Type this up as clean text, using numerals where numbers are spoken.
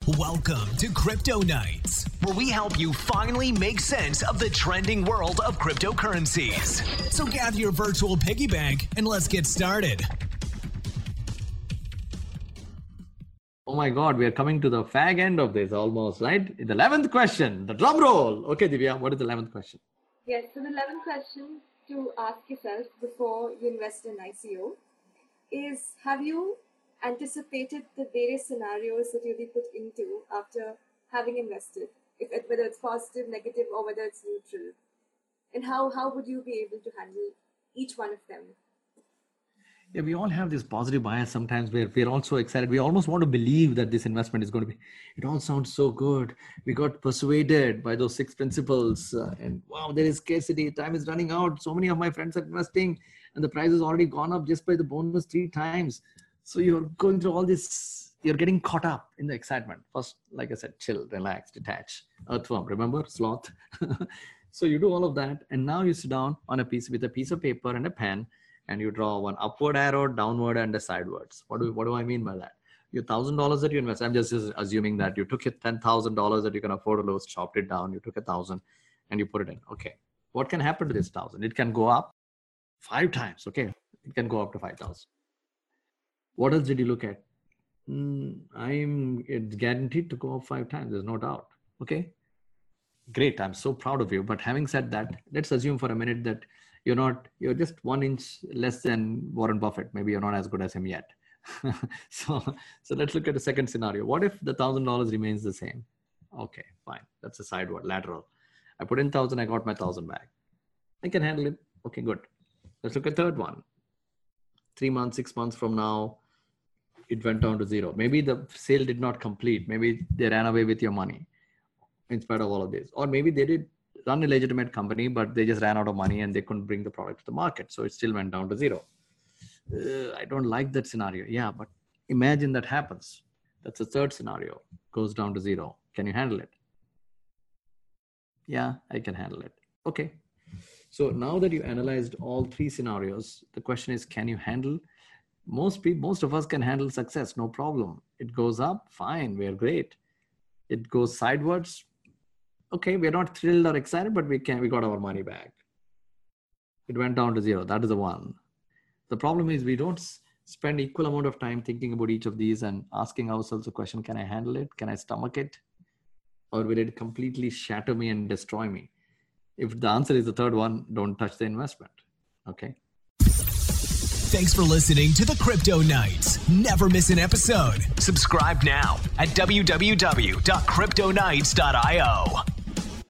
Welcome to Crypto Nights, where we help you finally make sense of the trending world of cryptocurrencies. So gather your virtual piggy bank and let's get started. Oh my God, we are coming to the fag end of this almost, right? The 11th question, the drum roll. Okay, Divya, what is the 11th question? Yes, so the 11th question to ask yourself before you invest in ICO is, have you anticipated the various scenarios that you'll be put into after having invested, whether it's positive, negative, or whether it's neutral? And how would you be able to handle each one of them? Yeah, we all have this positive bias sometimes where we're also excited. We almost want to believe that this investment is going to be, it all sounds so good. We got persuaded by those 6 principles and wow, there is scarcity, time is running out. So many of my friends are investing and the price has already gone up just by the bonus 3 times. So you're going through all this, you're getting caught up in the excitement. First, like I said, chill, relax, detach, earthworm, remember, sloth. So you do all of that. And now you sit down on with a piece of paper and a pen, and you draw one upward arrow, downward, and a sideways. What do I mean by that? Your $1,000 that you invest, I'm just assuming that you took your $10,000 that you can afford to lose, chopped it down, you took 1,000 and you put it in. Okay. What can happen to this 1,000? It can go up 5 times. Okay. It can go up to 5,000. What else did you look at? It's guaranteed to go up 5 times. There's no doubt. Okay. Great. I'm so proud of you. But having said that, let's assume for a minute that you're just 1 inch less than Warren Buffett. Maybe you're not as good as him yet. So let's look at the second scenario. What if the $1,000 remains the same? Okay, fine. That's a sideward, lateral. I put in 1,000, I got my 1,000 back. I can handle it. Okay, good. Let's look at third one. 3 months, 6 months from now, it went down to 0. Maybe the sale did not complete. Maybe they ran away with your money in spite of all of this. Or maybe they did run a legitimate company, but they just ran out of money and they couldn't bring the product to the market. So it still went down to 0. I don't like that scenario. Yeah, but imagine that happens. That's the third scenario. Goes down to 0. Can you handle it? Yeah, I can handle it. Okay. So now that you analyzed all 3 scenarios, the question is, can you handle? Most of us can handle success, no problem. It goes up, fine, we're great. It goes sideways. Okay, we're not thrilled or excited, but we got our money back. It went down to 0. That is the one. The problem is we don't spend equal amount of time thinking about each of these and asking ourselves the question, can I handle it? Can I stomach it? Or will it completely shatter me and destroy me? If the answer is the third one, don't touch the investment. Okay. Thanks for listening to the Crypto Nights. Never miss an episode. Subscribe now at www.cryptonights.io.